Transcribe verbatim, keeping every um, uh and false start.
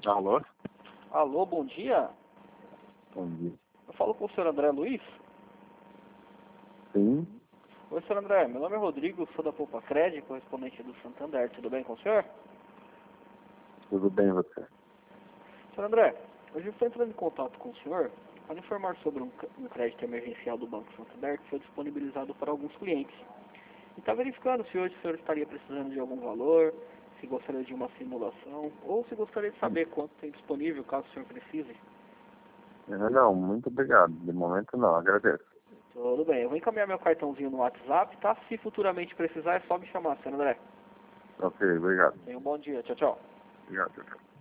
Alô? Alô, bom dia. Bom dia. Eu falo com o senhor André Luiz. Sim, Oi, senhor André. Meu nome é Rodrigo, sou da Poupa Cred, correspondente do Santander. Tudo bem com o senhor? tudo bem você? Senhor André, hoje eu estou entrando em contato com o senhor para informar sobre um, c- um crédito emergencial do Banco Santander que foi disponibilizado para alguns clientes. E está verificando se hoje o senhor estaria precisando de algum valor, se gostaria de uma simulação, ou se gostaria de saber quanto tem disponível caso o senhor precise. Ah, Não, muito obrigado. De momento não, agradeço. Tudo bem, eu vou encaminhar meu cartãozinho no WhatsApp, tá? Se futuramente precisar, é só me chamar, senhor André. Ok, obrigado. Tenha um bom dia. Tchau, tchau. Obrigado, tchau, tchau.